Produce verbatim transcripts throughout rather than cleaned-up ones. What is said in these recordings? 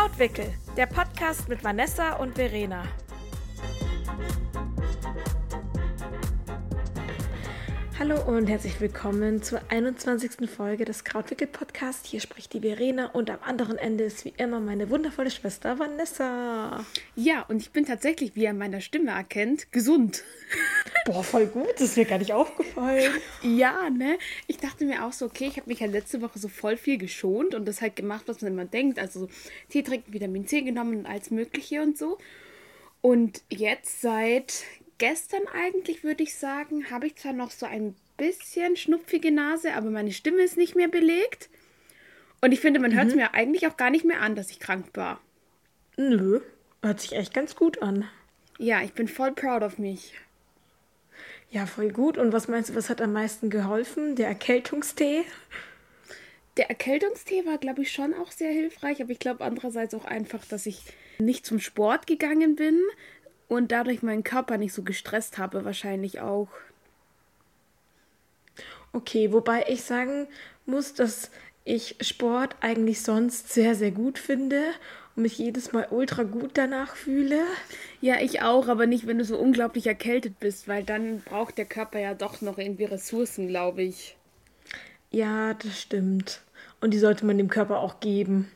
Krautwickel, der Podcast mit Vanessa und Verena. Hallo und herzlich willkommen zur einundzwanzigsten Folge des Krautwickel-Podcasts. Hier spricht die Verena und am anderen Ende ist wie immer meine wundervolle Schwester Vanessa. Ja, und ich bin tatsächlich, wie ihr an meiner Stimme erkennt, gesund. Boah, voll gut, das ist mir gar nicht aufgefallen. Ja, ne? Ich dachte mir auch so, okay, ich habe mich ja letzte Woche so voll viel geschont und das halt gemacht, was man immer denkt. Also so Tee trinken, Vitamin C genommen und alles Mögliche und so. Und jetzt seit gestern eigentlich, würde ich sagen, habe ich zwar noch so ein bisschen schnupfige Nase, aber meine Stimme ist nicht mehr belegt. Und ich finde, man hört es Mhm. mir eigentlich auch gar nicht mehr an, dass ich krank war. Nö, hört sich echt ganz gut an. Ja, ich bin voll proud of mich. Ja, voll gut. Und was meinst du, was hat am meisten geholfen? Der Erkältungstee? Der Erkältungstee war, glaube ich, schon auch sehr hilfreich, aber ich glaube andererseits auch einfach, dass ich nicht zum Sport gegangen bin und dadurch meinen Körper nicht so gestresst habe, wahrscheinlich auch. Okay, wobei ich sagen muss, dass ich Sport eigentlich sonst sehr, sehr gut finde und mich jedes Mal ultra gut danach fühle. Ja, ich auch, aber nicht, wenn du so unglaublich erkältet bist, weil dann braucht der Körper ja doch noch irgendwie Ressourcen, glaube ich. Ja, das stimmt. Und die sollte man dem Körper auch geben.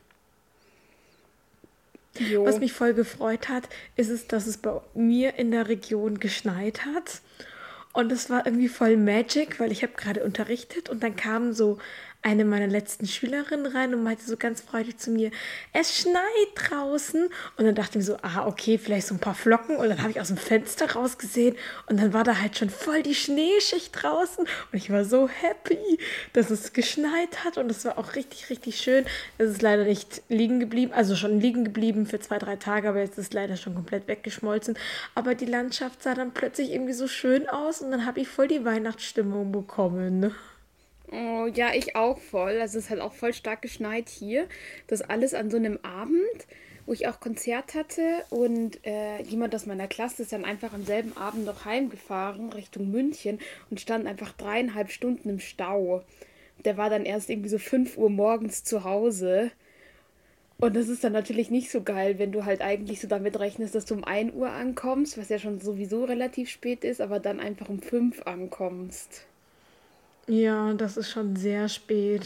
Jo. Was mich voll gefreut hat, ist es, dass es bei mir in der Region geschneit hat. Und es war irgendwie voll Magic, weil ich habe gerade unterrichtet und dann kam so eine meiner letzten Schülerinnen rein und meinte so ganz freudig zu mir, es schneit draußen. Und dann dachte ich mir so, ah, okay, vielleicht so ein paar Flocken. Und dann habe ich aus dem Fenster rausgesehen und dann war da halt schon voll die Schneeschicht draußen. Und ich war so happy, dass es geschneit hat und es war auch richtig, richtig schön. Es ist leider nicht liegen geblieben, also schon liegen geblieben für zwei, drei Tage, aber jetzt ist es leider schon komplett weggeschmolzen. Aber die Landschaft sah dann plötzlich irgendwie so schön aus und dann habe ich voll die Weihnachtsstimmung bekommen. Oh, ja, ich auch voll. Also es hat auch voll stark geschneit hier. Das alles an so einem Abend, wo ich auch Konzert hatte und äh, jemand aus meiner Klasse ist dann einfach am selben Abend noch heimgefahren Richtung München und stand einfach dreieinhalb Stunden im Stau. Der war dann erst irgendwie so fünf Uhr morgens zu Hause. Und das ist dann natürlich nicht so geil, wenn du halt eigentlich so damit rechnest, dass du um ein Uhr ankommst, was ja schon sowieso relativ spät ist, aber dann einfach um fünf ankommst. Ja, das ist schon sehr spät.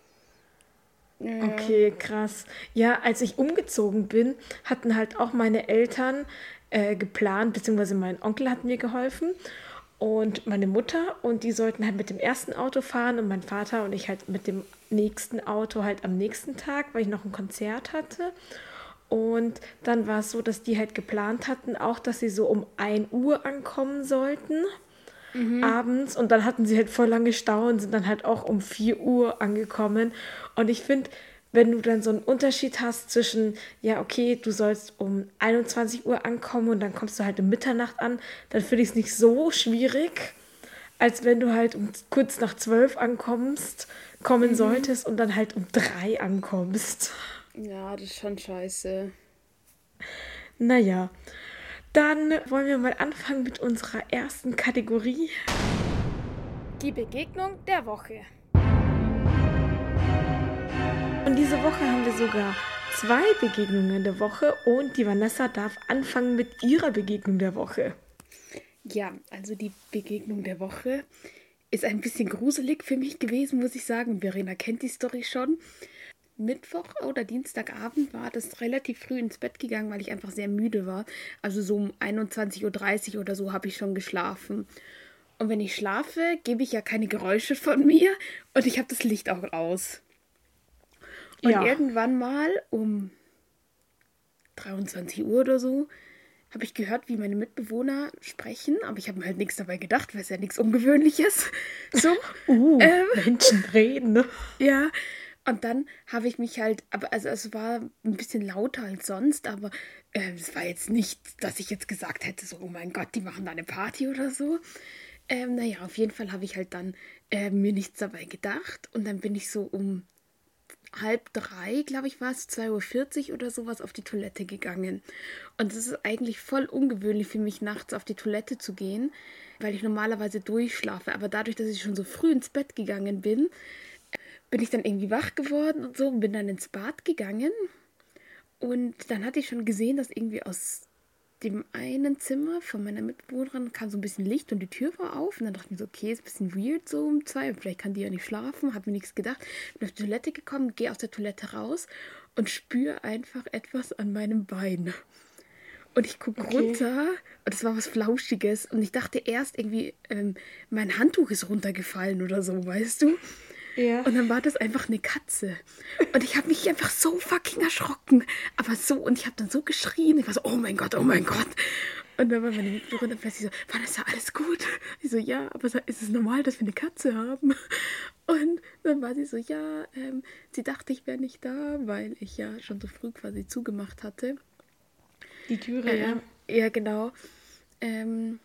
Ja. Okay, krass. Ja, als ich umgezogen bin, hatten halt auch meine Eltern äh, geplant, beziehungsweise mein Onkel hat mir geholfen und meine Mutter und die sollten halt mit dem ersten Auto fahren und mein Vater und ich halt mit dem nächsten Auto halt am nächsten Tag, weil ich noch ein Konzert hatte. Und dann war es so, dass die halt geplant hatten, auch, dass sie so um ein Uhr ankommen sollten abends und dann hatten sie halt voll lange Stau und sind dann halt auch um vier Uhr angekommen. Und ich finde, wenn du dann so einen Unterschied hast zwischen, ja, okay, du sollst um einundzwanzig Uhr ankommen und dann kommst du halt um Mitternacht an, dann finde ich es nicht so schwierig, als wenn du halt um kurz nach zwölf ankommst, kommen solltest und dann halt um drei ankommst. Ja, das ist schon scheiße. Naja, dann wollen wir mal anfangen mit unserer ersten Kategorie. Die Begegnung der Woche. Und diese Woche haben wir sogar zwei Begegnungen der Woche und die Vanessa darf anfangen mit ihrer Begegnung der Woche. Ja, also die Begegnung der Woche ist ein bisschen gruselig für mich gewesen, muss ich sagen. Verena kennt die Story schon. Mittwoch oder Dienstagabend war das relativ früh ins Bett gegangen, weil ich einfach sehr müde war. Also so um einundzwanzig Uhr dreißig oder so habe ich schon geschlafen. Und wenn ich schlafe, gebe ich ja keine Geräusche von mir und ich habe das Licht auch aus. Und Ja. irgendwann mal um dreiundzwanzig Uhr oder so habe ich gehört, wie meine Mitbewohner sprechen, aber ich habe mir halt nichts dabei gedacht, weil es ja nichts Ungewöhnliches. So, Uh, ähm, Menschen reden, ne? ja. Und dann habe ich mich halt, aber also es war ein bisschen lauter als sonst, aber äh, es war jetzt nicht, dass ich jetzt gesagt hätte, so, oh mein Gott, die machen da eine Party oder so. Ähm, naja, auf jeden Fall habe ich halt dann äh, mir nichts dabei gedacht und dann bin ich so um halb drei, glaube ich, war es, zwei Uhr vierzig oder sowas, auf die Toilette gegangen. Und es ist eigentlich voll ungewöhnlich für mich, nachts auf die Toilette zu gehen, weil ich normalerweise durchschlafe. Aber dadurch, dass ich schon so früh ins Bett gegangen bin, bin ich dann irgendwie wach geworden und so und bin dann ins Bad gegangen. Und dann hatte ich schon gesehen, dass irgendwie aus dem einen Zimmer von meiner Mitbewohnerin kam so ein bisschen Licht und die Tür war auf. Und dann dachte ich mir so, okay, ist ein bisschen weird so um zwei. Und vielleicht kann die ja nicht schlafen. Hab mir nichts gedacht. Bin auf die Toilette gekommen, gehe aus der Toilette raus und spüre einfach etwas an meinem Bein. Und ich gucke Okay. runter und es war was Flauschiges. Und ich dachte erst irgendwie, ähm, mein Handtuch ist runtergefallen oder so, weißt du? Ja. Und dann war das einfach eine Katze. Und ich habe mich einfach so fucking erschrocken. Aber so, und ich habe dann so geschrien. Ich war so, oh mein Gott, oh mein Gott. Und dann war meine Mitbewohnerin plötzlich so, Vanessa, alles gut? Ich so, ja, aber ist es normal, dass wir eine Katze haben? Und dann war sie so, ja, ähm, sie dachte, ich wäre nicht da, weil ich ja schon so früh quasi zugemacht hatte. Die Türe, Ähm, ja. ja, genau. Ähm,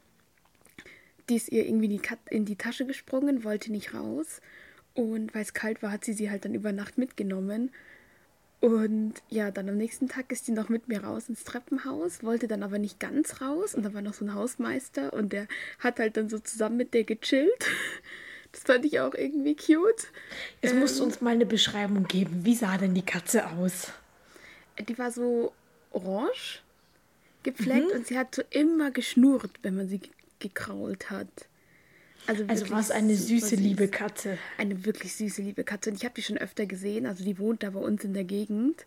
die ist ihr irgendwie in die, Kat- in die Tasche gesprungen, wollte nicht raus. Und weil es kalt war, hat sie sie halt dann über Nacht mitgenommen. Und ja, dann am nächsten Tag ist sie noch mit mir raus ins Treppenhaus, wollte dann aber nicht ganz raus. Und da war noch so ein Hausmeister und der hat halt dann so zusammen mit der gechillt. Das fand ich auch irgendwie cute. Jetzt Ähm, musst du uns mal eine Beschreibung geben. Wie sah denn die Katze aus? Die war so orange gepflegt und sie hat so immer geschnurrt, wenn man sie ge- gekrault hat. Also Also wirklich war es eine super süße, süß. liebe Katze. Eine wirklich süße, liebe Katze. Und ich habe die schon öfter gesehen. Also die wohnt da bei uns in der Gegend.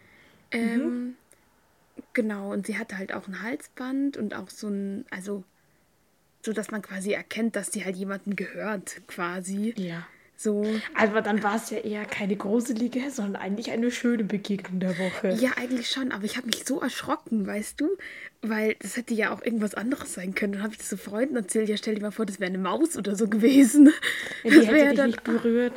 Ähm, genau. Und sie hatte halt auch ein Halsband und auch so ein, also so, dass man quasi erkennt, dass die halt jemandem gehört, quasi. Ja. So. Aber dann war es ja eher keine gruselige, sondern eigentlich eine schöne Begegnung der Woche. Ja, eigentlich schon, aber ich habe mich so erschrocken, weißt du? Weil das hätte ja auch irgendwas anderes sein können. Dann habe ich das so Freunden erzählt, ja, stell dir mal vor, das wäre eine Maus oder so gewesen. Ja, die Das hätte wäre dich dann. nicht berührt.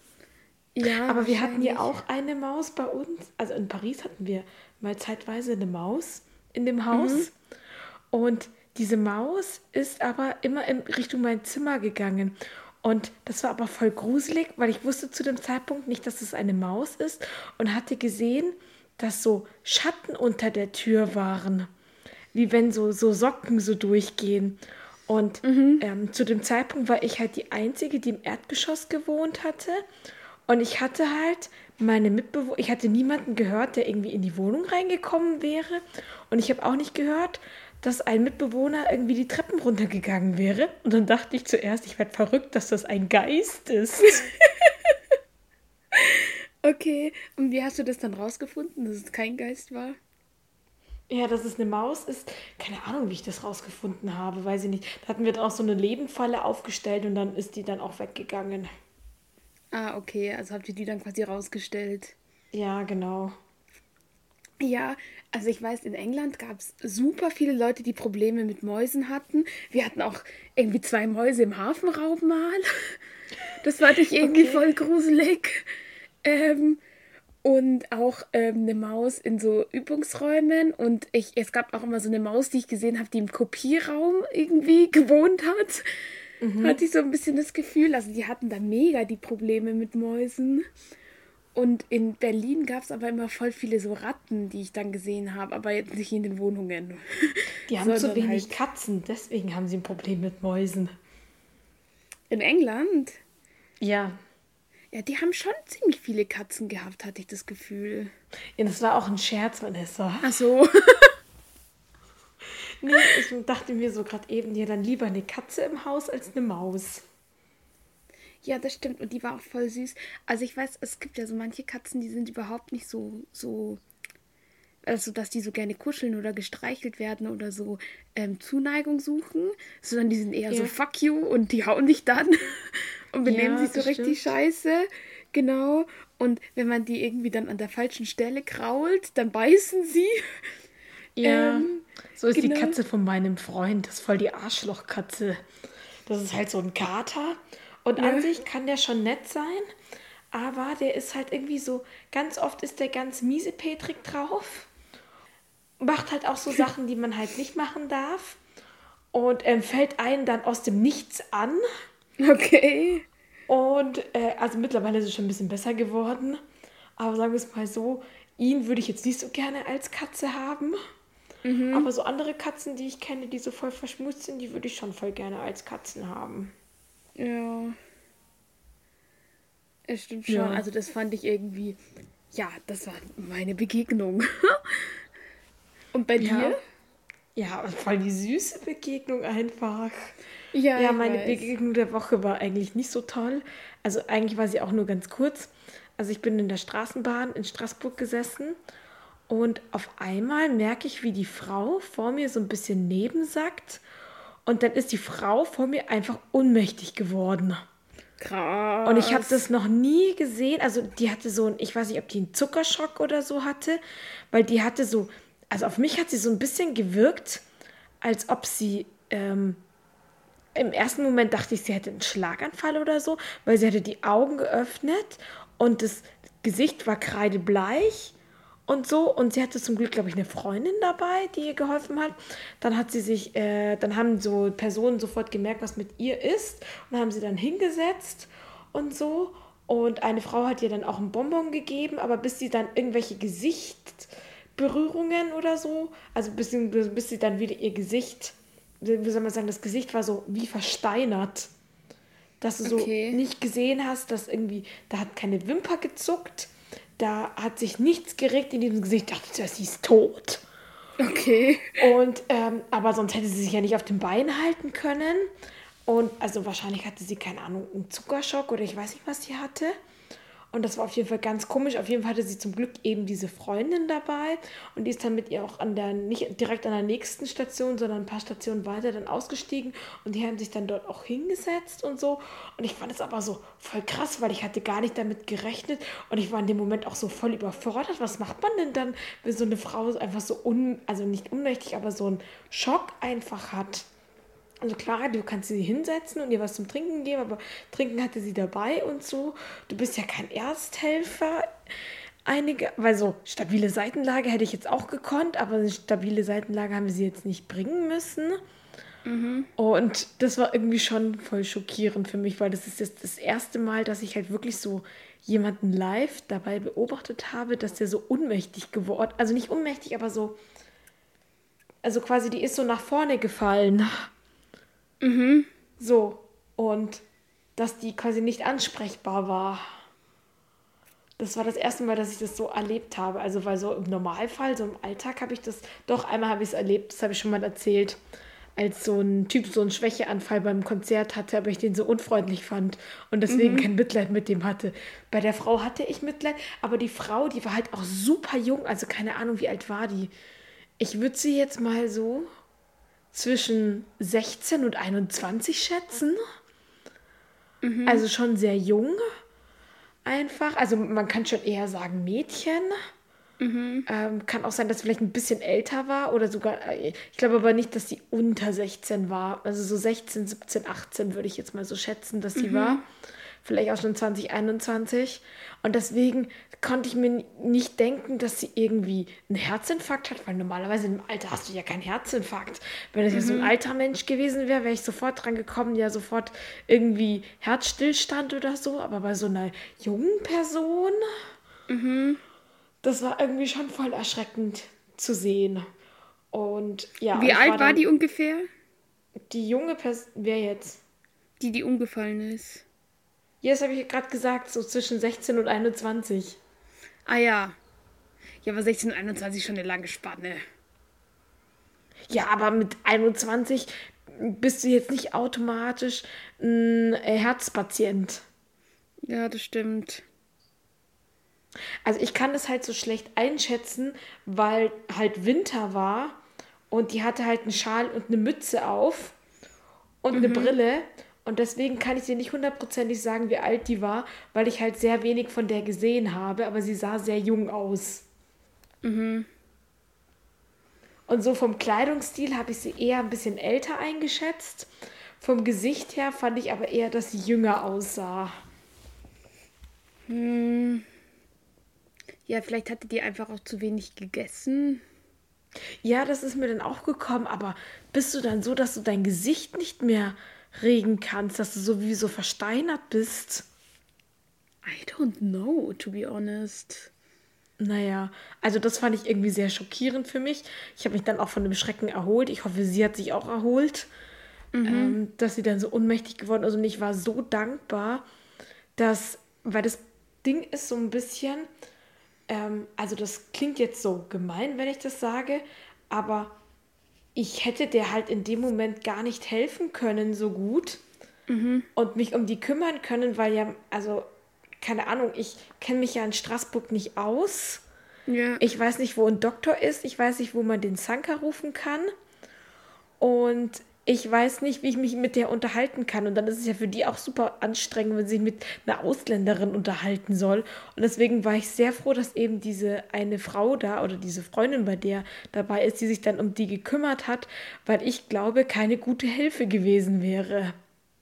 Ja, Aber wir hatten ja wahrscheinlich. auch eine Maus bei uns. Also in Paris hatten wir mal zeitweise eine Maus in dem Haus. Und diese Maus ist aber immer in Richtung mein Zimmer gegangen. Und das war aber voll gruselig, weil ich wusste zu dem Zeitpunkt nicht, dass es eine Maus ist und hatte gesehen, dass so Schatten unter der Tür waren. Wie wenn so, so Socken so durchgehen. Und ähm, zu dem Zeitpunkt war ich halt die Einzige, die im Erdgeschoss gewohnt hatte. Und ich hatte halt meine Mitbewohner, ich hatte niemanden gehört, der irgendwie in die Wohnung reingekommen wäre. Und ich habe auch nicht gehört, dass ein Mitbewohner irgendwie die Treppen runtergegangen wäre. Und dann dachte ich zuerst, ich werde verrückt, dass das ein Geist ist. Okay, und wie hast du das dann rausgefunden, dass es kein Geist war? Ja, dass es eine Maus ist. Keine Ahnung, wie ich das rausgefunden habe, weiß ich nicht. Da hatten wir dann auch so eine Lebenfalle aufgestellt und dann ist die dann auch weggegangen. Ah, okay, also habt ihr die dann quasi rausgestellt. Ja, genau. Ja, also ich weiß, in England gab es super viele Leute, die Probleme mit Mäusen hatten. Wir hatten auch irgendwie zwei Mäuse im Hafenraum mal. Das fand ich irgendwie Okay. voll gruselig. Ähm, und auch ähm, eine Maus in so Übungsräumen. Und ich, es gab auch immer so eine Maus, die ich gesehen habe, die im Kopierraum irgendwie gewohnt hat. Hatte ich so ein bisschen das Gefühl. Also die hatten da mega die Probleme mit Mäusen. Und in Berlin gab es aber immer voll viele so Ratten, die ich dann gesehen habe, aber jetzt nicht in den Wohnungen. Die haben zu Sondern wenig halt Katzen, deswegen haben sie ein Problem mit Mäusen. in England. Ja. Ja, die haben schon ziemlich viele Katzen gehabt, hatte ich das Gefühl. Ja, das war auch ein Scherz, Vanessa. Ach so. Nee, ich dachte mir so gerade eben, ja, dann lieber eine Katze im Haus als eine Maus. Ja, das stimmt. Und die war auch voll süß. Also ich weiß, es gibt ja so manche Katzen, die sind überhaupt nicht so, so, also dass die so gerne kuscheln oder gestreichelt werden oder so ähm, Zuneigung suchen, sondern die sind eher so Ja. fuck you und die hauen dich dann und benehmen Ja, sich so das richtig stimmt. scheiße. Genau. Und wenn man die irgendwie dann an der falschen Stelle krault, dann beißen sie. Ja, Ähm, so ist die genau. Katze von meinem Freund. Das ist voll die Arschlochkatze. Das ist halt so ein Kater. Und Ja. an sich kann der schon nett sein, aber der ist halt irgendwie so, ganz oft ist der ganz miesepetrig drauf. Macht halt auch so Sachen, die man halt nicht machen darf. Und ähm, fällt einen dann aus dem Nichts an. Okay. Und äh, also mittlerweile ist es schon ein bisschen besser geworden. Aber sagen wir es mal so, ihn würde ich jetzt nicht so gerne als Katze haben. Aber so andere Katzen, die ich kenne, die so voll verschmust sind, die würde ich schon voll gerne als Katzen haben. Ja. Es stimmt schon. Ja. Also das fand ich irgendwie Ja, das war meine Begegnung. Und bei Ja. dir? Ja, voll die süße Begegnung einfach. Ja, Ja, ich meine weiß. Begegnung der Woche war eigentlich nicht so toll. Also eigentlich war sie auch nur ganz kurz. Also ich bin in der Straßenbahn in Straßburg gesessen und auf einmal merke ich, wie die Frau vor mir so ein bisschen nebensackt und dann ist die Frau vor mir einfach ohnmächtig geworden. Und ich habe das Krass. noch nie gesehen. Also die hatte so ein, ich weiß nicht, ob die einen Zuckerschock oder so hatte, weil die hatte so, also auf mich hat sie so ein bisschen gewirkt, als ob sie, ähm, im ersten Moment dachte ich, sie hätte einen Schlaganfall oder so, weil sie hatte die Augen geöffnet und das Gesicht war kreidebleich und so. Und sie hatte zum Glück, glaube ich, eine Freundin dabei, die ihr geholfen hat. Dann hat sie sich, äh, dann haben so Personen sofort gemerkt, was mit ihr ist und haben sie dann hingesetzt und so. Und eine Frau hat ihr dann auch einen Bonbon gegeben, aber bis sie dann irgendwelche Gesichtsberührungen oder so, also bis, sie- bis sie dann wieder ihr Gesicht, wie soll man sagen, das Gesicht war so wie versteinert, dass du so Okay. nicht gesehen hast, dass irgendwie, da hat keine Wimper gezuckt, da hat sich nichts geregt in diesem Gesicht. Ich dachte zuerst, sie ist tot. Okay. Und, ähm, aber sonst hätte sie sich ja nicht auf den Beinen halten können. Und also wahrscheinlich hatte sie, keine Ahnung, einen Zuckerschock oder ich weiß nicht, was sie hatte. Und das war auf jeden Fall ganz komisch. Auf jeden Fall hatte sie zum Glück eben diese Freundin dabei. Und die ist dann mit ihr auch an der, nicht direkt an der nächsten Station, sondern ein paar Stationen weiter dann ausgestiegen. Und die haben sich dann dort auch hingesetzt und so. Und ich fand es aber so voll krass, weil ich hatte gar nicht damit gerechnet. Und ich war in dem Moment auch so voll überfordert. Was macht man denn dann, wenn so eine Frau einfach so un, also nicht unmächtig, aber so einen Schock einfach hat? Also klar, du kannst sie hinsetzen und ihr was zum Trinken geben, aber Trinken hatte sie dabei und so. Du bist ja kein Ersthelfer. Einige, weil so stabile Seitenlage hätte ich jetzt auch gekonnt, aber eine stabile Seitenlage haben wir sie jetzt nicht bringen müssen. Mhm. Und das war irgendwie schon voll schockierend für mich, weil das ist jetzt das erste Mal, dass ich halt wirklich so jemanden live dabei beobachtet habe, dass der so ohnmächtig geworden, also nicht ohnmächtig, aber so, also quasi die ist so nach vorne gefallen. Mhm. So. Und dass die quasi nicht ansprechbar war. Das war das erste Mal, dass ich das so erlebt habe. Also, weil so im Normalfall, so im Alltag habe ich das, doch einmal habe ich es erlebt, das habe ich schon mal erzählt, als so ein Typ so einen Schwächeanfall beim Konzert hatte, aber ich den so unfreundlich fand und deswegen Mhm. kein Mitleid mit dem hatte. Bei der Frau hatte ich Mitleid, aber die Frau, die war halt auch super jung, also keine Ahnung, wie alt war die. Ich würde sie jetzt mal so zwischen sechzehn und einundzwanzig schätzen. Mhm. Also schon sehr jung einfach. Also man kann schon eher sagen Mädchen. Mhm. Ähm, kann auch sein, dass sie vielleicht ein bisschen älter war oder sogar, äh, ich glaube aber nicht, dass sie unter sechzehn war. Also so sechzehn, siebzehn, achtzehn würde ich jetzt mal so schätzen, dass sie war. Mhm. Vielleicht auch schon zwanzig einundzwanzig. Und deswegen konnte ich mir nicht denken, dass sie irgendwie einen Herzinfarkt hat, weil normalerweise im Alter hast du ja keinen Herzinfarkt. Wenn das ja so ein Mhm. alter Mensch gewesen wäre, wäre ich sofort dran gekommen, ja sofort irgendwie Herzstillstand oder so. Aber bei so einer jungen Person, Mhm. das war irgendwie schon voll erschreckend zu sehen. Und ja, und Wie ich war alt war dann die ungefähr? die junge Person, wer jetzt? Die, die umgefallen ist. Ja, das habe ich gerade gesagt, so zwischen sechzehn und einundzwanzig. Ah ja. Ja, aber sechzehn und einundzwanzig schon eine lange Spanne. Ja, aber mit einundzwanzig bist du jetzt nicht automatisch ein äh, Herzpatient. Ja, das stimmt. Also ich kann das halt so schlecht einschätzen, weil halt Winter war und die hatte halt einen Schal und eine Mütze auf und eine Mhm. Brille. Und deswegen kann ich dir nicht hundertprozentig sagen, wie alt die war, weil ich halt sehr wenig von der gesehen habe, aber sie sah sehr jung aus. Mhm. Und so vom Kleidungsstil habe ich sie eher ein bisschen älter eingeschätzt. Vom Gesicht her fand ich aber eher, dass sie jünger aussah. Hm. Ja, vielleicht hatte die einfach auch zu wenig gegessen. Ja, das ist mir dann auch gekommen, aber bist du dann so, dass du dein Gesicht nicht mehr regen kannst, dass du so wie so versteinert bist? I don't know, to be honest. Naja, also das fand ich irgendwie sehr schockierend für mich. Ich habe mich dann auch von dem Schrecken erholt. Ich hoffe, sie hat sich auch erholt, Mhm. ähm, dass sie dann so ohnmächtig geworden ist. Und ich war so dankbar, dass, weil das Ding ist so ein bisschen, ähm, also das klingt jetzt so gemein, wenn ich das sage, aber ich hätte der halt in dem Moment gar nicht helfen können so gut und mich um die kümmern können, weil ja, also keine Ahnung, ich kenne mich ja in Straßburg nicht aus. Ja. Ich weiß nicht, wo ein Doktor ist. Ich weiß nicht, wo man den Sanka rufen kann. Und ich weiß nicht, wie ich mich mit der unterhalten kann. Und dann ist es ja für die auch super anstrengend, wenn sie sich mit einer Ausländerin unterhalten soll. Und deswegen war ich sehr froh, dass eben diese eine Frau da oder diese Freundin bei der dabei ist, die sich dann um die gekümmert hat, weil ich glaube, keine gute Hilfe gewesen wäre.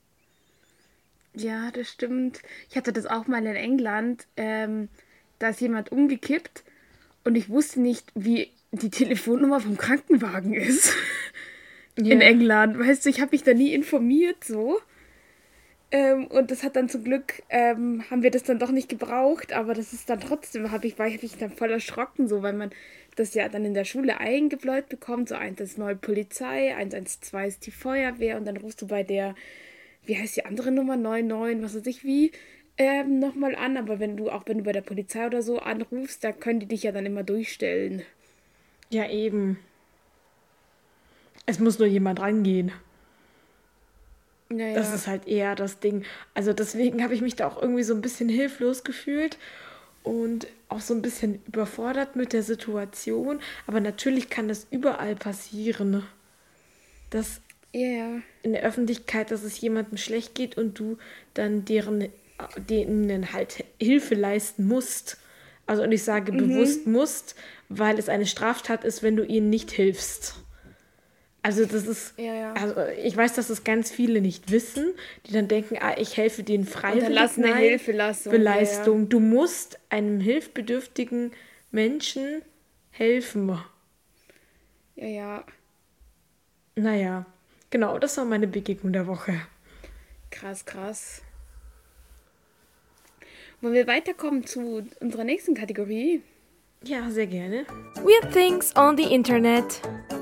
Ja, das stimmt. Ich hatte das auch mal in England. Ähm, da ist jemand umgekippt und ich wusste nicht, wie die Telefonnummer vom Krankenwagen ist. In Ja. England. Weißt du, ich habe mich da nie informiert so. Ähm, und das hat dann zum Glück, ähm, haben wir das dann doch nicht gebraucht, aber das ist dann trotzdem, habe ich, war ich dann voll erschrocken, so, weil man das ja dann in der Schule eingebläut bekommt. So, eins ist neue Polizei, eins eins zwei ist die Feuerwehr und dann rufst du bei der, wie heißt die andere Nummer, neun neun, was weiß ich wie, ähm, nochmal an. Aber wenn du, auch wenn du bei der Polizei oder so anrufst, da können die dich ja dann immer durchstellen. Ja, eben. Es muss nur jemand rangehen. Das Naja, ist halt eher das Ding. Also deswegen habe ich mich da auch irgendwie so ein bisschen hilflos gefühlt und auch so ein bisschen überfordert mit der Situation. Aber natürlich kann das überall passieren, dass ja, ja. in der Öffentlichkeit, dass es jemandem schlecht geht und du dann deren, denen halt Hilfe leisten musst. Also und ich sage bewusst musst, weil es eine Straftat ist, wenn du ihnen nicht hilfst. Also das ist, Ja, ja. also ich weiß, dass es ganz viele nicht wissen, die dann denken, ah, ich helfe denen freiwillig. Unterlassene Nein, Hilfeleistung. Beleistung. Du musst einem hilfsbedürftigen Menschen helfen. Ja, ja. Ja. Naja, genau, das war meine Begegnung der Woche. Krass, krass. Wollen wir weiterkommen zu unserer nächsten Kategorie? Ja, sehr gerne. Weird things on the Internet.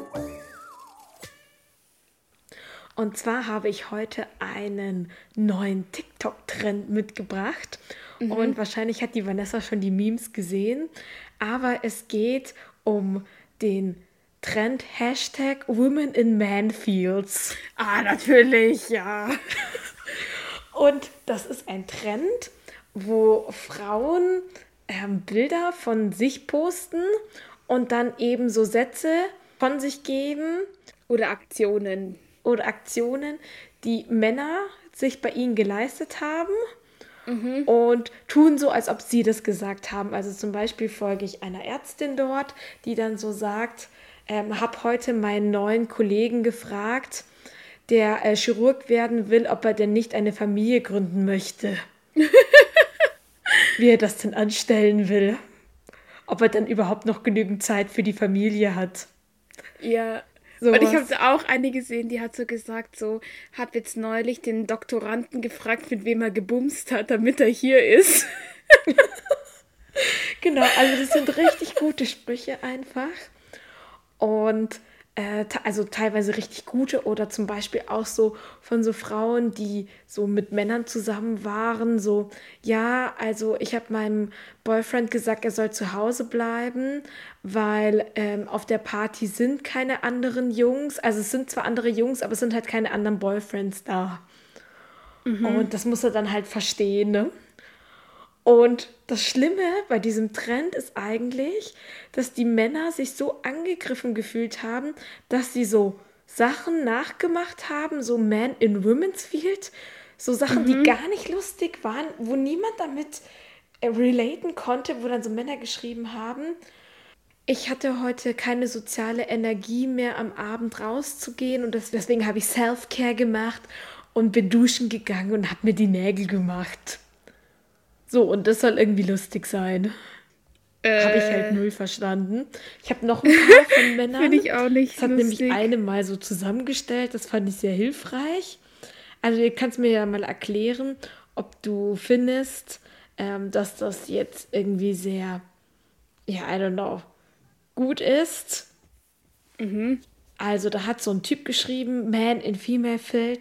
Und zwar habe ich heute einen neuen TikTok-Trend mitgebracht. Und wahrscheinlich hat die Vanessa schon die Memes gesehen. Aber es geht um den Trend Hashtag Women in Manfields. Ah, natürlich, ja. Und das ist ein Trend, wo Frauen ähm, Bilder von sich posten und dann eben so Sätze von sich geben Oder Aktionen. oder Aktionen, die Männer sich bei ihnen geleistet haben und tun so, als ob sie das gesagt haben. Also zum Beispiel folge ich einer Ärztin dort, die dann so sagt, ähm, habe heute meinen neuen Kollegen gefragt, der äh, Chirurg werden will, ob er denn nicht eine Familie gründen möchte. Wie er das denn anstellen will. Ob er dann überhaupt noch genügend Zeit für die Familie hat. Ja. Sowas. Und ich habe auch eine gesehen, die hat so gesagt, so, hab jetzt neulich den Doktoranden gefragt, mit wem er gebumst hat, damit er hier ist. Genau, also das sind richtig gute Sprüche einfach. Und äh, te- also teilweise richtig gute oder zum Beispiel auch so von so Frauen, die so mit Männern zusammen waren, so, ja, also ich habe meinem Boyfriend gesagt, er soll zu Hause bleiben, weil ähm, auf der Party sind keine anderen Jungs, also es sind zwar andere Jungs, aber es sind halt keine anderen Boyfriends da. Und das muss er dann halt verstehen, ne? Und das Schlimme bei diesem Trend ist eigentlich, dass die Männer sich so angegriffen gefühlt haben, dass sie so Sachen nachgemacht haben, so Man in Women's Field, so Sachen, die gar nicht lustig waren, wo niemand damit äh, relaten konnte, wo dann so Männer geschrieben haben, ich hatte heute keine soziale Energie mehr am Abend rauszugehen und das, deswegen habe ich Self-Care gemacht und bin duschen gegangen und habe mir die Nägel gemacht. So, und das soll irgendwie lustig sein. Habe ich halt Äh, null verstanden. Ich habe noch ein paar von Männern. Finde ich auch nicht Das hat nämlich lustig. eine mal so zusammengestellt. Das fand ich sehr hilfreich. Also, ihr kannst mir ja mal erklären, ob du findest, ähm, dass das jetzt irgendwie sehr, ja, I don't know, gut ist. Also, da hat so ein Typ geschrieben, Man in Female Fields.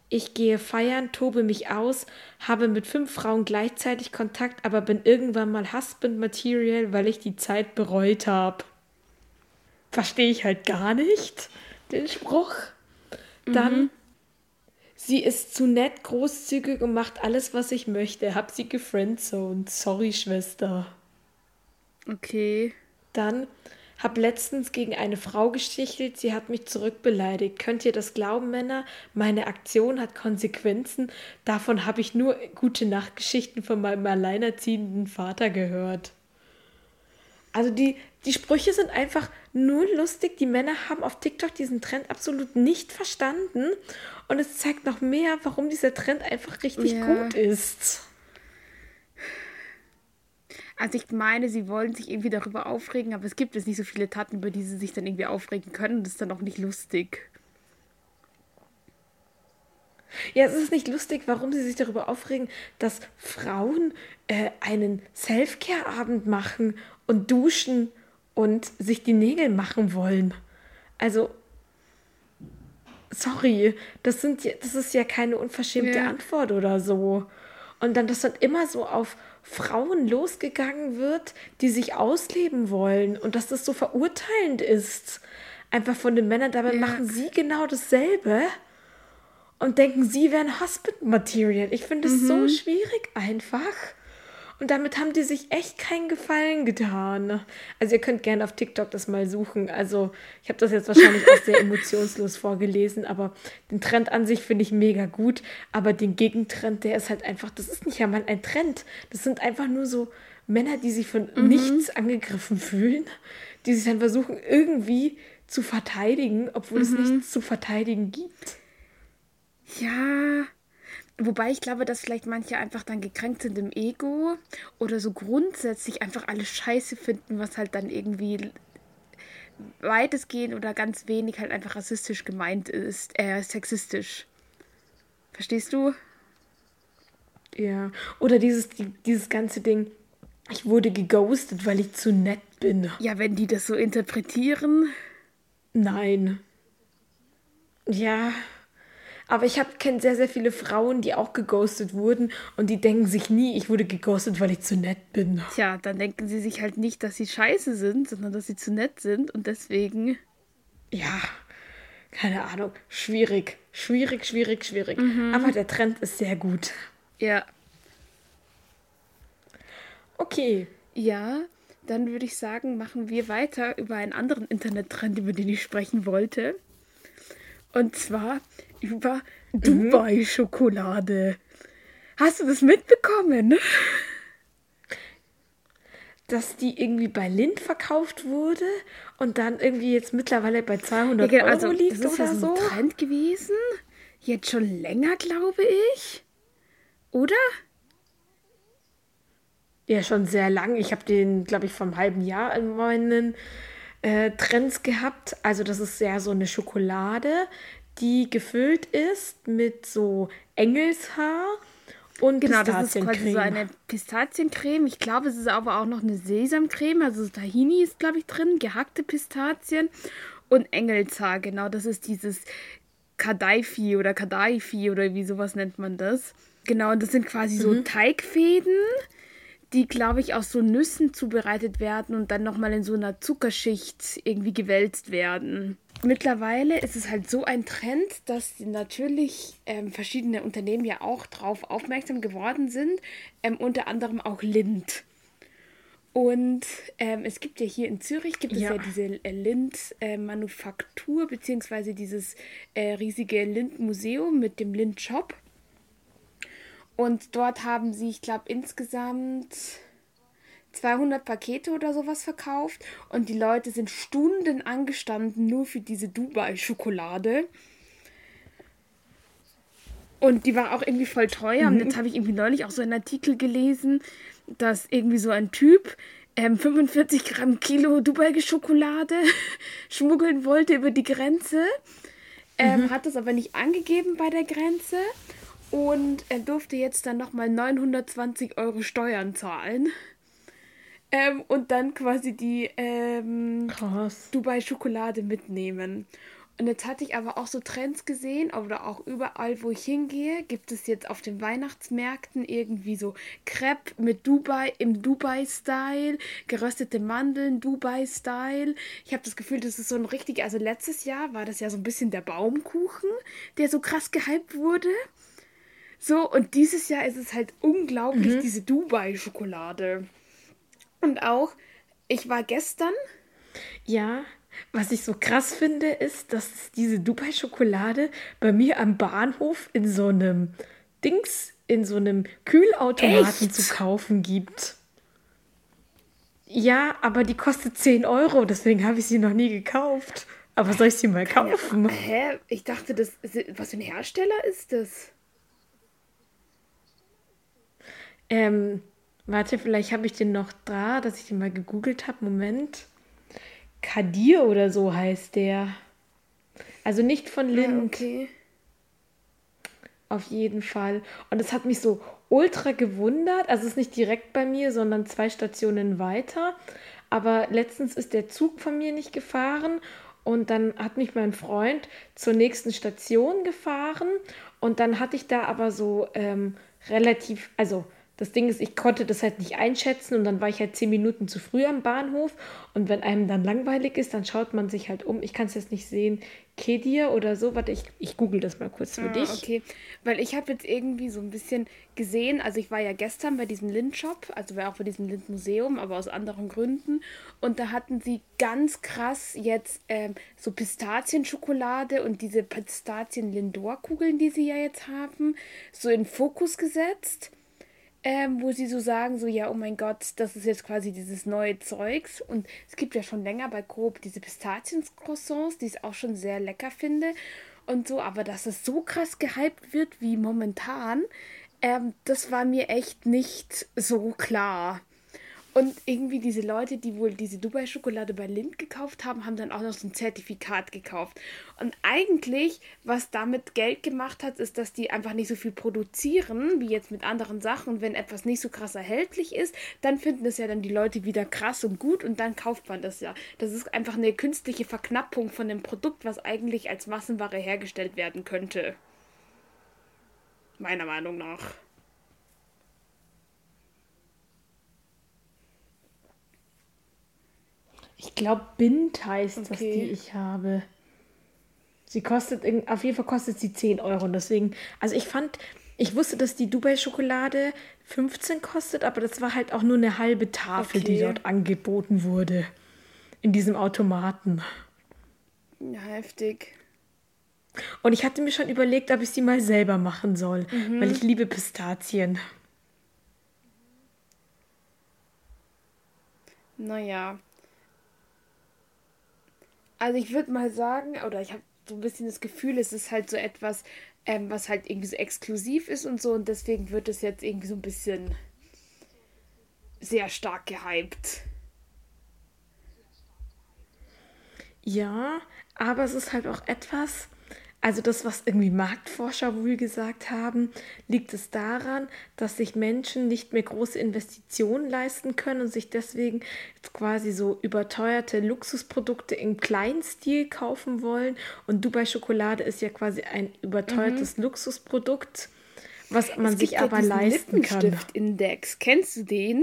Ich gehe feiern, tobe mich aus, habe mit fünf Frauen gleichzeitig Kontakt, aber bin irgendwann mal Husband Material, weil ich die Zeit bereut habe. Verstehe ich halt gar nicht, den Spruch. Dann, Mhm. sie ist zu nett, großzügig und macht alles, was ich möchte. Hab sie gefriendzoned. Sorry, Schwester. Okay. Dann, hab letztens gegen eine Frau gestichelt, sie hat mich zurückbeleidigt. Könnt ihr das glauben, Männer? Meine Aktion hat Konsequenzen. Davon habe ich nur gute Nachtgeschichten von meinem alleinerziehenden Vater gehört. Also die, die Sprüche sind einfach nur lustig. Die Männer haben auf TikTok diesen Trend absolut nicht verstanden. Und es zeigt noch mehr, warum dieser Trend einfach richtig Ja. gut ist. Also ich meine, sie wollen sich irgendwie darüber aufregen, aber es gibt jetzt nicht so viele Taten, über die sie sich dann irgendwie aufregen können. Das ist dann auch nicht lustig. Ja, es ist nicht lustig, warum sie sich darüber aufregen, dass Frauen äh, einen Self-Care-Abend machen und duschen und sich die Nägel machen wollen. Also, sorry, das sind ja, das ist ja keine unverschämte Ja. Antwort oder so. Und dann, dass dann immer so auf Frauen losgegangen wird, die sich ausleben wollen und dass das so verurteilend ist. Einfach von den Männern, dabei Ja. machen sie genau dasselbe und denken, sie wären Husband Material. Ich finde es so schwierig einfach. Und damit haben die sich echt keinen Gefallen getan. Also ihr könnt gerne auf TikTok das mal suchen. Also ich habe das jetzt wahrscheinlich auch sehr emotionslos vorgelesen, aber den Trend an sich finde ich mega gut. Aber den Gegentrend, der ist halt einfach, das ist nicht einmal ein Trend. Das sind einfach nur so Männer, die sich von nichts angegriffen fühlen, die sich dann versuchen irgendwie zu verteidigen, obwohl es nichts zu verteidigen gibt. Ja, wobei ich glaube, dass vielleicht manche einfach dann gekränkt sind im Ego oder so grundsätzlich einfach alles scheiße finden, was halt dann irgendwie weitestgehend oder ganz wenig halt einfach rassistisch gemeint ist, äh, sexistisch. Verstehst du? Ja. Oder dieses, die, dieses ganze Ding, ich wurde geghostet, weil ich zu nett bin. Ja, wenn die das so interpretieren. Nein. Ja. Aber ich kenne sehr, sehr viele Frauen, die auch geghostet wurden und die denken sich nie, ich wurde geghostet, weil ich zu nett bin. Tja, dann denken sie sich halt nicht, dass sie scheiße sind, sondern dass sie zu nett sind und deswegen. Ja, keine Ahnung. Schwierig. Schwierig, schwierig, schwierig. Aber der Trend ist sehr gut. Ja. Okay. Ja, dann würde ich sagen, machen wir weiter über einen anderen Internettrend, über den ich sprechen wollte. Und zwar über Dubai-Schokolade. Hast du das mitbekommen? Dass die irgendwie bei Lindt verkauft wurde und dann irgendwie jetzt mittlerweile bei zweihundert Ja, genau, Euro also liegt das ist ja oder so ein so. Trend gewesen. Jetzt schon länger, glaube ich. Oder? Ja, schon sehr lang. Ich habe den, glaube ich, vor einem halben Jahr in meinen äh, Trends gehabt. Also das ist ja so eine Schokolade, die gefüllt ist mit so Engelshaar und Genau, das ist quasi Pistaziencreme. so eine Pistaziencreme. Ich glaube, es ist aber auch noch eine Sesamcreme. Also Tahini ist, glaube ich, drin. Gehackte Pistazien und Engelshaar. Genau, das ist dieses Kadaifi oder Kadaifi oder wie sowas nennt man das. Genau, und das sind quasi so Teigfäden, die, glaube ich, aus so Nüssen zubereitet werden und dann nochmal in so einer Zuckerschicht irgendwie gewälzt werden. Mittlerweile ist es halt so ein Trend, dass natürlich ähm, verschiedene Unternehmen ja auch drauf aufmerksam geworden sind, ähm, unter anderem auch Lindt. Und ähm, es gibt ja hier in Zürich, gibt es ja, Ja. diese äh, Lindt-Manufaktur, beziehungsweise dieses äh, riesige Lindt-Museum mit dem Lindt-Shop. Und dort haben sie, ich glaube, insgesamt zweihundert Pakete oder sowas verkauft. Und die Leute sind Stunden angestanden, nur für diese Dubai-Schokolade. Und die war auch irgendwie voll teuer. Und jetzt habe ich irgendwie neulich auch so einen Artikel gelesen, dass irgendwie so ein Typ ähm, fünfundvierzig Gramm Kilo Dubai-Schokolade schmuggeln wollte über die Grenze. Ähm, hat das aber nicht angegeben bei der Grenze. Und er durfte jetzt dann nochmal neunhundertzwanzig Euro Steuern zahlen. Ähm, und dann quasi die ähm, Krass. Dubai-Schokolade mitnehmen. Und jetzt hatte ich aber auch so Trends gesehen, oder auch überall, wo ich hingehe, gibt es jetzt auf den Weihnachtsmärkten irgendwie so Crepe mit Dubai, im Dubai-Style, geröstete Mandeln, Dubai-Style. Ich habe das Gefühl, das ist so ein richtig, also letztes Jahr war das ja so ein bisschen der Baumkuchen, der so krass gehypt wurde. So, und dieses Jahr ist es halt unglaublich, Mhm. diese Dubai-Schokolade. Und auch, ich war gestern, Ja, was ich so krass finde, ist, dass es diese Dubai-Schokolade bei mir am Bahnhof in so einem Dings, in so einem Kühlautomaten zu echt? kaufen gibt. Ja, aber die kostet zehn Euro, deswegen habe ich sie noch nie gekauft. Aber soll ich sie mal Keine Ahnung. kaufen? Hä? Ich dachte, das, was für ein Hersteller ist das? Ähm, warte, vielleicht habe ich den noch da, dass ich den mal gegoogelt habe. Moment. Kadir oder so heißt der. Also nicht von Ja, Lind. okay. Auf jeden Fall. Und es hat mich so ultra gewundert. Also es ist nicht direkt bei mir, sondern zwei Stationen weiter. Aber letztens ist der Zug von mir nicht gefahren und dann hat mich mein Freund zur nächsten Station gefahren und dann hatte ich da aber so ähm, relativ, also das Ding ist, ich konnte das halt nicht einschätzen und dann war ich halt zehn Minuten zu früh am Bahnhof und wenn einem dann langweilig ist, dann schaut man sich halt um. Ich kann es jetzt nicht sehen. Kedir oder so. Warte, ich, ich google das mal kurz für Ah, dich. okay. Weil ich habe jetzt irgendwie so ein bisschen gesehen, also ich war ja gestern bei diesem Lind-Shop, also war auch bei diesem Lind-Museum, aber aus anderen Gründen. Und da hatten sie ganz krass jetzt ähm, so Pistazienschokolade und diese Pistazien-Lindor-Kugeln, die sie ja jetzt haben, so in Fokus gesetzt. Ähm, wo sie so sagen, so, ja, oh mein Gott, das ist jetzt quasi dieses neue Zeugs. Und es gibt ja schon länger bei Coop diese Pistazien-Croissants, die ich auch schon sehr lecker finde und so. Aber dass es so krass gehypt wird wie momentan, ähm, das war mir echt nicht so klar. Und irgendwie diese Leute, die wohl diese Dubai-Schokolade bei Lindt gekauft haben, haben dann auch noch so ein Zertifikat gekauft. Und eigentlich, was damit Geld gemacht hat, ist, dass die einfach nicht so viel produzieren, wie jetzt mit anderen Sachen. Und wenn etwas nicht so krass erhältlich ist, dann finden das ja dann die Leute wieder krass und gut und dann kauft man das ja. Das ist einfach eine künstliche Verknappung von dem Produkt, was eigentlich als Massenware hergestellt werden könnte. Meiner Meinung nach. Ich glaube, Bind heißt das, die Okay. ich habe. Sie kostet, irgend- auf jeden Fall kostet sie zehn Euro. Und deswegen, also ich fand, ich wusste, dass die Dubai-Schokolade fünfzehn kostet, aber das war halt auch nur eine halbe Tafel, die Okay. dort angeboten wurde. In diesem Automaten. Ja, heftig. Und ich hatte mir schon überlegt, ob ich sie mal selber machen soll, weil ich liebe Pistazien. Naja. Also ich würde mal sagen, oder ich habe so ein bisschen das Gefühl, es ist halt so etwas, ähm, was halt irgendwie so exklusiv ist und so und deswegen wird es jetzt irgendwie so ein bisschen sehr stark gehypt. Ja, aber es ist halt auch etwas, also das, was irgendwie Marktforscher wohl gesagt haben, liegt es daran, dass sich Menschen nicht mehr große Investitionen leisten können und sich deswegen jetzt quasi so überteuerte Luxusprodukte im kleinen Stil kaufen wollen. Und Dubai-Schokolade ist ja quasi ein überteuertes Luxusprodukt, was man Es sich gibt ja aber diesen leisten kann. Lippenstift-Index. Kennst du den?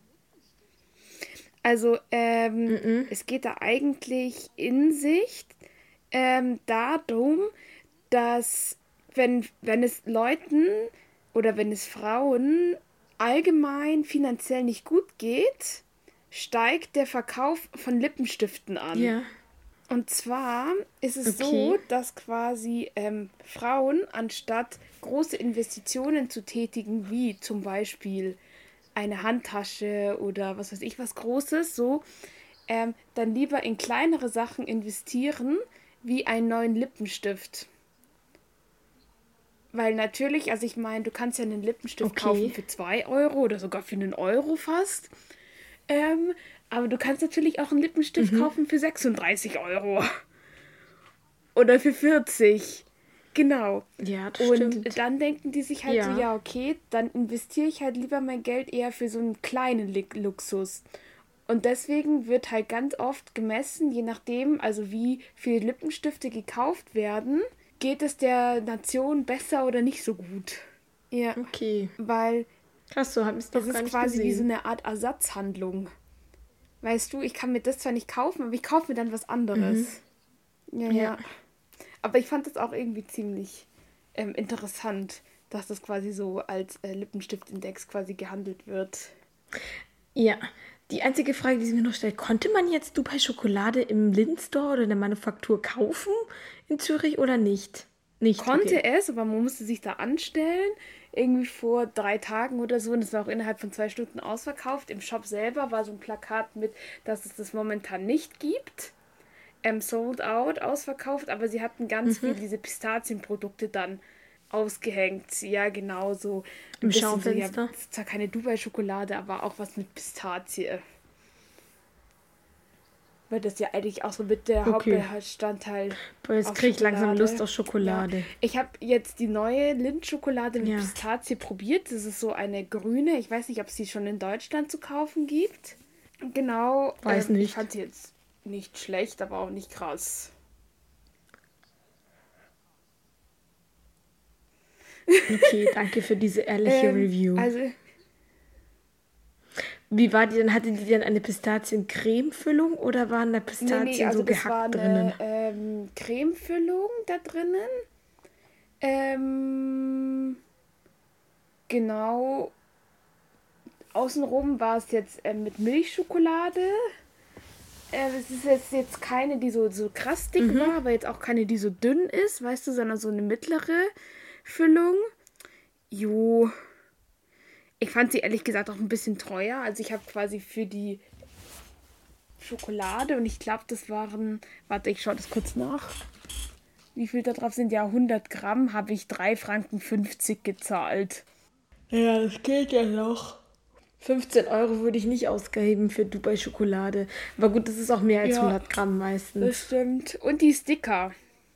Also, ähm, es geht da eigentlich in sich ähm, darum, dass wenn, wenn es Leuten oder wenn es Frauen allgemein finanziell nicht gut geht, steigt der Verkauf von Lippenstiften an. Ja, Und zwar ist es so, okay. dass quasi ähm, Frauen, anstatt große Investitionen zu tätigen, wie zum Beispiel eine Handtasche oder was weiß ich, was Großes, so, ähm, dann lieber in kleinere Sachen investieren, wie einen neuen Lippenstift. Weil natürlich, also ich meine, du kannst ja einen Lippenstift kaufen Okay. für zwei Euro oder sogar für einen Euro fast. Ähm, aber du kannst natürlich auch einen Lippenstift kaufen für sechsunddreißig Euro. Oder für vierzig. Genau. Ja, das Und stimmt. dann denken die sich halt so, Ja. ja, okay, dann investiere ich halt lieber mein Geld eher für so einen kleinen Li- Luxus. Und deswegen wird halt ganz oft gemessen, je nachdem, also wie viele Lippenstifte gekauft werden, geht es der Nation besser oder nicht so gut. Ja. Okay. Weil Krass, so habe ich es das doch gar ist nicht quasi wie so gesehen. eine Art Ersatzhandlung. Weißt du, ich kann mir das zwar nicht kaufen, aber ich kaufe mir dann was anderes. Ja, ja. Ja. Aber ich fand das auch irgendwie ziemlich ähm, interessant, dass das quasi so als äh, Lippenstiftindex quasi gehandelt wird. Ja. Die einzige Frage, die sie mir noch stellt, konnte man jetzt Dubai Schokolade im Lindt-Store oder in der Manufaktur kaufen in Zürich oder nicht? Nicht, Konnte okay. es, aber man musste sich da anstellen. Irgendwie vor drei Tagen oder so. Und es war auch innerhalb von zwei Stunden ausverkauft. Im Shop selber war so ein Plakat mit, dass es das momentan nicht gibt. Ähm, sold out, ausverkauft. Aber sie hatten ganz viel diese Pistazienprodukte dann ausgehängt. Ja, genau so. Ein Im bisschen so, ja, Schaufenster. es ist zwar keine Dubai-Schokolade, aber auch was mit Pistazie. Weil das ja eigentlich auch so mit der Okay. Hauptbestandteil Boah, jetzt auf kriege ich langsam Schokolade. Lust auf Schokolade. Ja. Ich habe jetzt die neue Lindt-Schokolade mit Ja. Pistazie probiert. Das ist so eine grüne. Ich weiß nicht, ob es die schon in Deutschland zu kaufen gibt. Genau. Weiß ähm, Ich nicht. fand sie jetzt nicht schlecht, aber auch nicht krass. Okay, danke für diese ehrliche Ähm, Review. Also, Wie war die denn? Hatte die denn eine Pistazien-Creme-Füllung oder waren da nee, Pistazien nee, also so das war gehackt drinnen? eine ähm, Cremefüllung da drinnen. Ähm, genau. Außenrum war es jetzt ähm, mit Milchschokolade. Äh, es ist jetzt, jetzt keine, die so, so krass dick war, aber jetzt auch keine, die so dünn ist, weißt du, sondern so eine mittlere Füllung. Jo. Ich fand sie ehrlich gesagt auch ein bisschen teuer. Also ich habe quasi für die Schokolade und ich glaube, das waren, warte, ich schaue das kurz nach. Wie viel da drauf sind? Ja, hundert Gramm habe ich drei Franken fünfzig gezahlt. Ja, das geht ja noch. fünfzehn Euro würde ich nicht ausgeben für Dubai Schokolade. Aber gut, das ist auch mehr als Ja. hundert Gramm meistens. Das stimmt. Und die Sticker.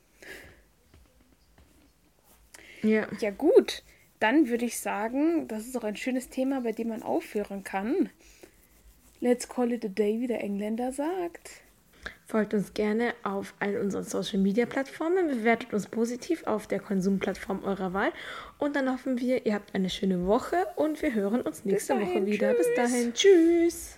Ja. Ja gut, dann würde ich sagen, das ist auch ein schönes Thema, bei dem man aufhören kann. Let's call it a day, wie der Engländer sagt. Folgt uns gerne auf allen unseren Social Media Plattformen, bewertet uns positiv auf der Konsumplattform eurer Wahl und dann hoffen wir, ihr habt eine schöne Woche und wir hören uns nächste dahin, Woche wieder. Bis tschüss. dahin, tschüss.